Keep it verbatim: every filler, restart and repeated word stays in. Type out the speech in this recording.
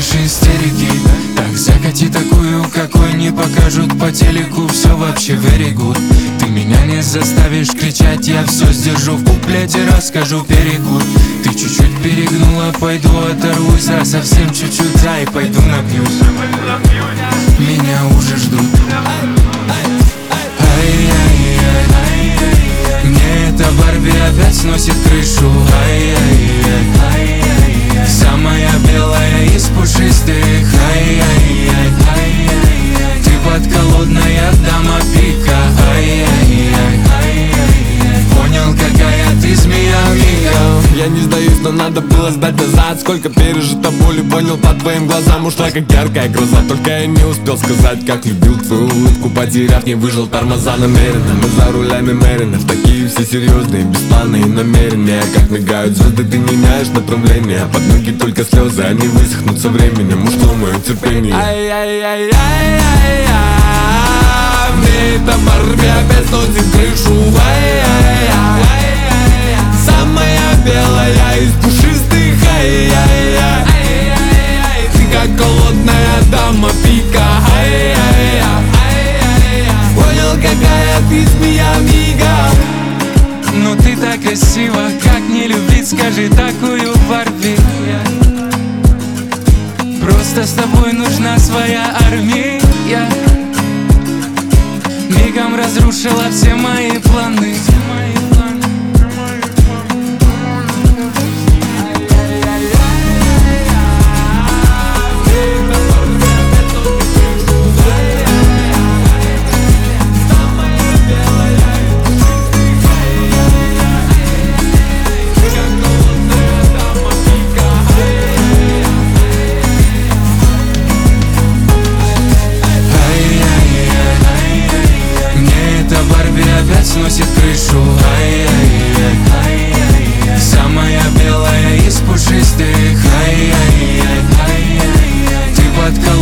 хочешь истерики, так закати такую, какой не покажут по телеку. Все вообще very good. Ты меня не заставишь кричать, я все сдержу в куплете, расскажу перекур. Ты чуть-чуть перегнула, пойду оторвусь, а совсем чуть-чуть, да, и пойду напьюсь. Меня уже ждут. Ай-яй-яй, мне эта Барби опять сносит крышу. Ай-яй-яй, самая белая из пушистых. Ай-яй-яй, ты подколодная дама пика. Ай-яй-яй, понял, какая ты змея мигом. Я не сдаюсь, но надо было сдать назад. Сколько пережито боли, понял по твоим глазам. Ушла как яркая гроза, только я не успел сказать, как любил твою улыбку. Потеряв, не выжил, тормоза намеренно. Мы за рулями Меринов, такие все серьезные, беспланные намерения. Как мигают звезды, ты меняешь направление. Под ноги только слезы, они высохнут со временем. Ушло мое терпение. Ай-яй-яй-яй-яй-яй, мне эта Барби опять сносит крышу. Ай-яй-яй, самая белая из пушистых. Ай-яй-яй, ты как голодная дама пика. Ай-яй-яй, понял, какая ты змея мига. Ну ты так красива, как не любить, скажи такую Барби. Просто с тобой нужна своя армия. Мигом разрушила все мои планы. Опять сносит крышу. Ай-яй-яй, самая белая из пушистых. Ай-яй-яй, ты подколодная